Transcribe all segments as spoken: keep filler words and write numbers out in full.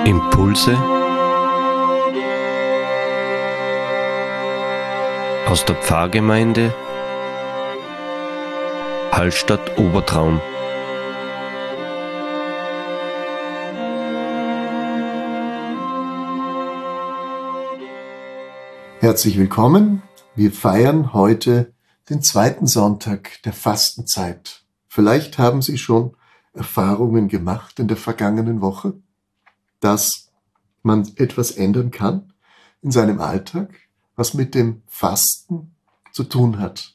Impulse aus der Pfarrgemeinde Hallstatt Obertraum. Herzlich willkommen. Wir feiern heute den zweiten Sonntag der Fastenzeit. Vielleicht haben Sie schon Erfahrungen gemacht in der vergangenen Woche, dass man etwas ändern kann in seinem Alltag, was mit dem Fasten zu tun hat.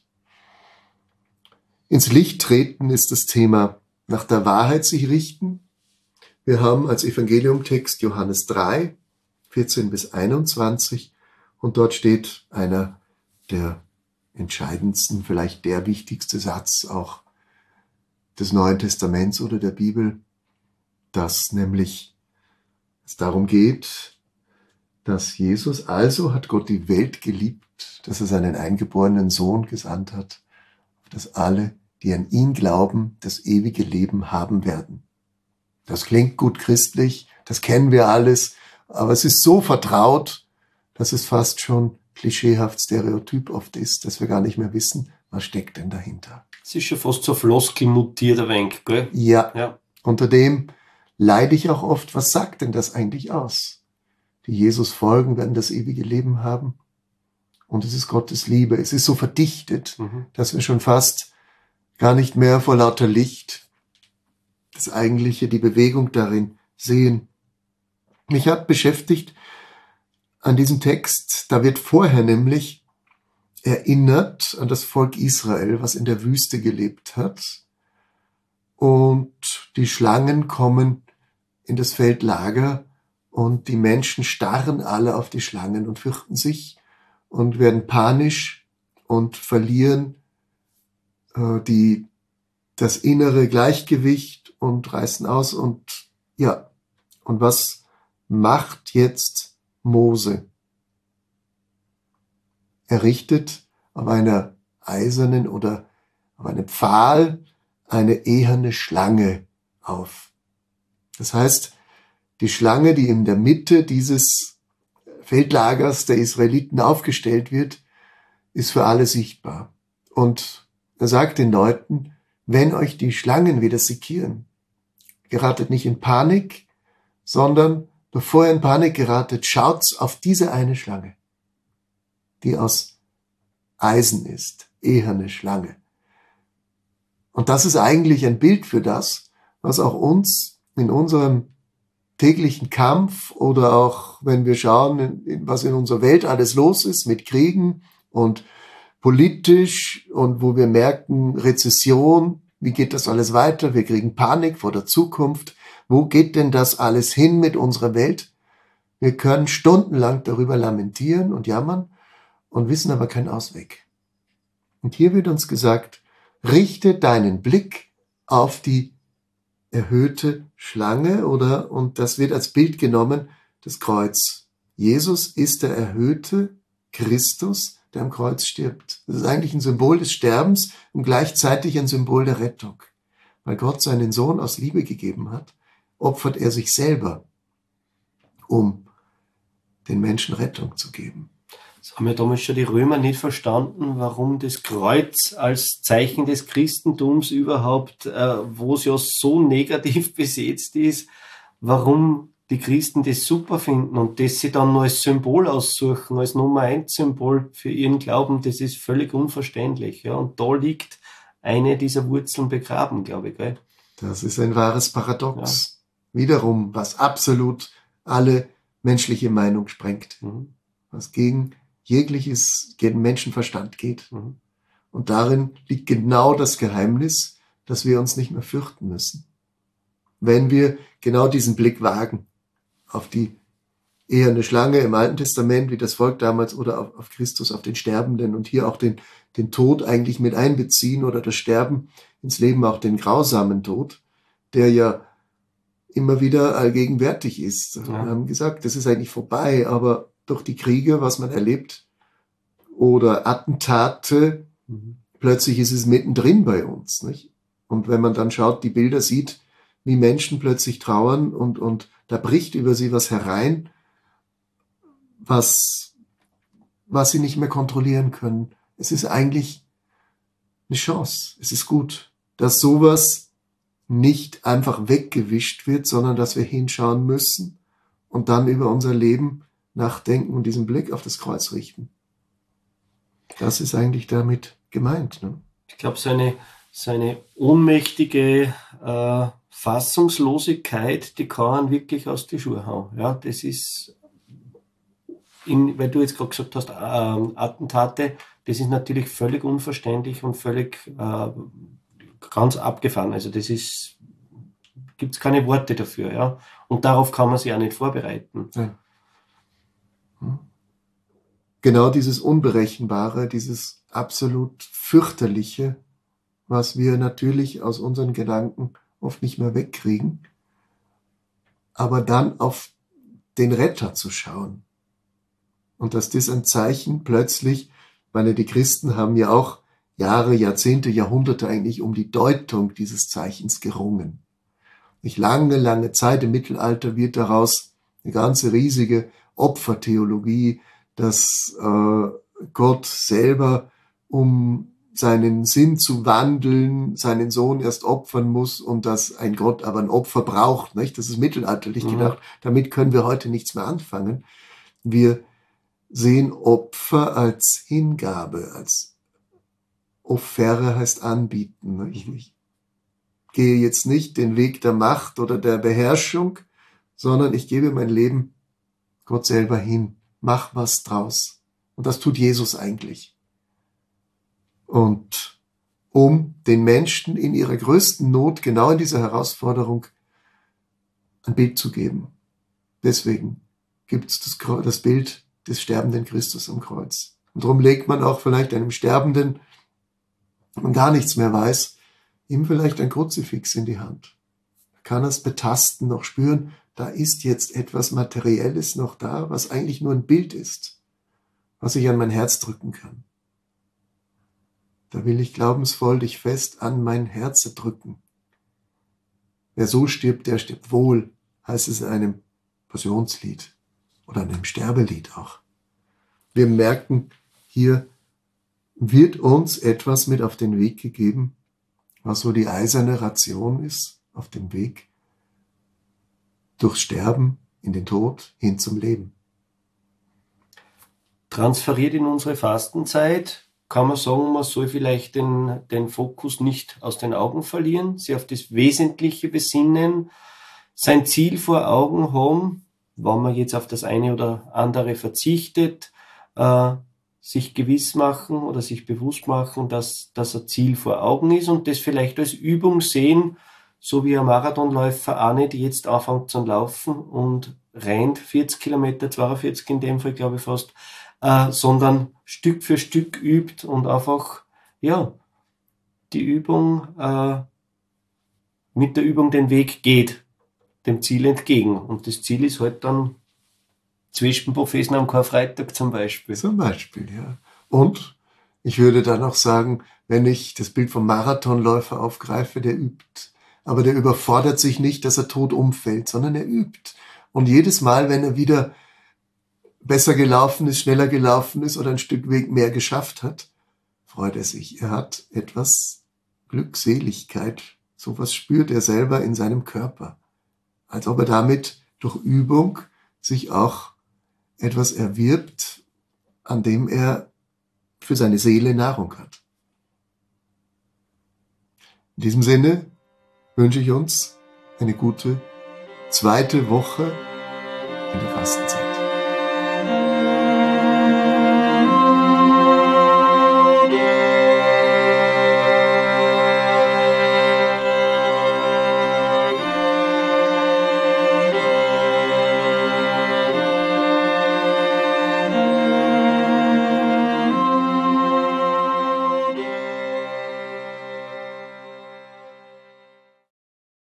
Ins Licht treten ist das Thema nach der Wahrheit sich richten. Wir haben als Evangeliumtext Johannes drei, vierzehn bis einundzwanzig und dort steht einer der entscheidendsten, vielleicht der wichtigste Satz auch des Neuen Testaments oder der Bibel, dass nämlich es darum geht, dass Jesus, also hat Gott die Welt geliebt, dass er seinen eingeborenen Sohn gesandt hat, dass alle, die an ihn glauben, das ewige Leben haben werden. Das klingt gut christlich, das kennen wir alles, aber es ist so vertraut, dass es fast schon klischeehaft stereotyp oft ist, dass wir gar nicht mehr wissen, was steckt denn dahinter. Es ist schon fast so Floskel mutiert ein wenig, gell? Ja, Ja. Unter dem leide ich auch oft, was sagt denn das eigentlich aus? Die Jesus folgen, werden das ewige Leben haben. Und es ist Gottes Liebe. Es ist so verdichtet, Mhm. dass wir schon fast gar nicht mehr vor lauter Licht das Eigentliche, die Bewegung darin sehen. Mich hat beschäftigt an diesem Text, da wird vorher nämlich erinnert an das Volk Israel, was in der Wüste gelebt hat. Und die Schlangen kommen in das Feldlager und die Menschen starren alle auf die Schlangen und fürchten sich und werden panisch und verlieren äh, die, das innere Gleichgewicht und reißen aus. Und ja, und was macht jetzt Mose? Er richtet auf einer eisernen oder auf einem Pfahl eine eherne Schlange auf. Das heißt, die Schlange, die in der Mitte dieses Feldlagers der Israeliten aufgestellt wird, ist für alle sichtbar. Und er sagt den Leuten, wenn euch die Schlangen wieder sekieren, geratet nicht in Panik, sondern bevor ihr in Panik geratet, schaut auf diese eine Schlange, die aus Eisen ist, eherne Schlange. Und das ist eigentlich ein Bild für das, was auch uns in unserem täglichen Kampf oder auch wenn wir schauen, was in unserer Welt alles los ist mit Kriegen und politisch und wo wir merken, Rezession, wie geht das alles weiter? Wir kriegen Panik vor der Zukunft. Wo geht denn das alles hin mit unserer Welt? Wir können stundenlang darüber lamentieren und jammern und wissen aber keinen Ausweg. Und hier wird uns gesagt, richte deinen Blick auf die erhöhte Schlange oder, und das wird als Bild genommen, das Kreuz. Jesus ist der erhöhte Christus, der am Kreuz stirbt. Das ist eigentlich ein Symbol des Sterbens und gleichzeitig ein Symbol der Rettung. Weil Gott seinen Sohn aus Liebe gegeben hat, opfert er sich selber, um den Menschen Rettung zu geben. Das haben ja damals schon die Römer nicht verstanden, warum das Kreuz als Zeichen des Christentums überhaupt, äh, wo es ja so negativ besetzt ist, warum die Christen das super finden und das sie dann nur als Symbol aussuchen, als Nummer eins Symbol für ihren Glauben, das ist völlig unverständlich. Ja? Und da liegt eine dieser Wurzeln begraben, glaube ich. Gell? Das ist ein wahres Paradox. Ja. Wiederum, was absolut alle menschliche Meinung sprengt. Mhm. Was gegen jegliches, gegen Menschenverstand geht. Mhm. Und darin liegt genau das Geheimnis, dass wir uns nicht mehr fürchten müssen. Wenn wir genau diesen Blick wagen auf die eherne Schlange im Alten Testament, wie das Volk damals, oder auf, auf Christus, auf den Sterbenden und hier auch den, den Tod eigentlich mit einbeziehen oder das Sterben ins Leben, auch den grausamen Tod, der ja immer wieder allgegenwärtig ist. Ja. Wir haben gesagt, das ist eigentlich vorbei, aber durch die Kriege, was man erlebt, oder Attentate, mhm. plötzlich ist es mittendrin bei uns, nicht? Und wenn man dann schaut, die Bilder sieht, wie Menschen plötzlich trauern und, und da bricht über sie was herein, was, was sie nicht mehr kontrollieren können. Es ist eigentlich eine Chance. Es ist gut, dass sowas nicht einfach weggewischt wird, sondern dass wir hinschauen müssen und dann über unser Leben nachdenken und diesen Blick auf das Kreuz richten. Das ist eigentlich damit gemeint. Ne? Ich glaube, so eine, so eine ohnmächtige äh, Fassungslosigkeit, die kann man wirklich aus die Schuhe hauen. Ja, das ist, in, weil du jetzt gerade gesagt hast, äh, Attentate, das ist natürlich völlig unverständlich und völlig äh, ganz abgefahren. Also das ist, gibt es keine Worte dafür. Ja? Und darauf kann man sich auch nicht vorbereiten. Nein. Hm. Genau dieses Unberechenbare, dieses absolut fürchterliche, was wir natürlich aus unseren Gedanken oft nicht mehr wegkriegen, aber dann auf den Retter zu schauen. Und dass das ein Zeichen plötzlich, weil die Christen haben ja auch Jahre, Jahrzehnte, Jahrhunderte eigentlich um die Deutung dieses Zeichens gerungen. Nicht lange, lange Zeit im Mittelalter wird daraus eine ganze riesige Opfertheologie, dass äh, Gott selber, um seinen Sinn zu wandeln, seinen Sohn erst opfern muss und dass ein Gott aber ein Opfer braucht. Nicht? Das ist mittelalterlich mhm. gedacht. Damit können wir heute nichts mehr anfangen. Wir sehen Opfer als Hingabe, als Offere heißt anbieten. Ich, ich gehe jetzt nicht den Weg der Macht oder der Beherrschung, sondern ich gebe mein Leben Gott selber hin. Mach was draus. Und das tut Jesus eigentlich. Und um den Menschen in ihrer größten Not, genau in dieser Herausforderung, ein Bild zu geben. Deswegen gibt es das, das Bild des sterbenden Christus am Kreuz. Und darum legt man auch vielleicht einem Sterbenden, wenn man gar nichts mehr weiß, ihm vielleicht ein Kruzifix in die Hand. Er kann es betasten, noch spüren, da ist jetzt etwas Materielles noch da, was eigentlich nur ein Bild ist, was ich an mein Herz drücken kann. Da will ich glaubensvoll dich fest an mein Herz drücken. Wer so stirbt, der stirbt wohl, heißt es in einem Passionslied oder in einem Sterbelied auch. Wir merken, hier wird uns etwas mit auf den Weg gegeben, was so die eiserne Ration ist, auf dem Weg durchs Sterben in den Tod hin zum Leben. Transferiert in unsere Fastenzeit, kann man sagen, man soll vielleicht den, den Fokus nicht aus den Augen verlieren, sich auf das Wesentliche besinnen, sein Ziel vor Augen haben, wenn man jetzt auf das eine oder andere verzichtet, äh, sich gewiss machen oder sich bewusst machen, dass, dass ein Ziel vor Augen ist und das vielleicht als Übung sehen, so wie ein Marathonläufer auch nicht jetzt anfängt zu laufen und rennt vierzig Kilometer, zweiundvierzig in dem Fall, glaube ich fast, äh, sondern Stück für Stück übt und einfach, ja, die Übung, äh, mit der Übung den Weg geht, dem Ziel entgegen. Und das Ziel ist halt dann Zwischenbuffets am Karfreitag zum Beispiel. Zum Beispiel, ja. Und ich würde dann auch sagen, wenn ich das Bild vom Marathonläufer aufgreife, der übt. Aber der überfordert sich nicht, dass er tot umfällt, sondern er übt. Und jedes Mal, wenn er wieder besser gelaufen ist, schneller gelaufen ist oder ein Stück Weg mehr geschafft hat, freut er sich. Er hat etwas Glückseligkeit. Sowas spürt er selber in seinem Körper. Als ob er damit durch Übung sich auch etwas erwirbt, an dem er für seine Seele Nahrung hat. In diesem Sinne wünsche ich uns eine gute zweite Woche in der Fastenzeit.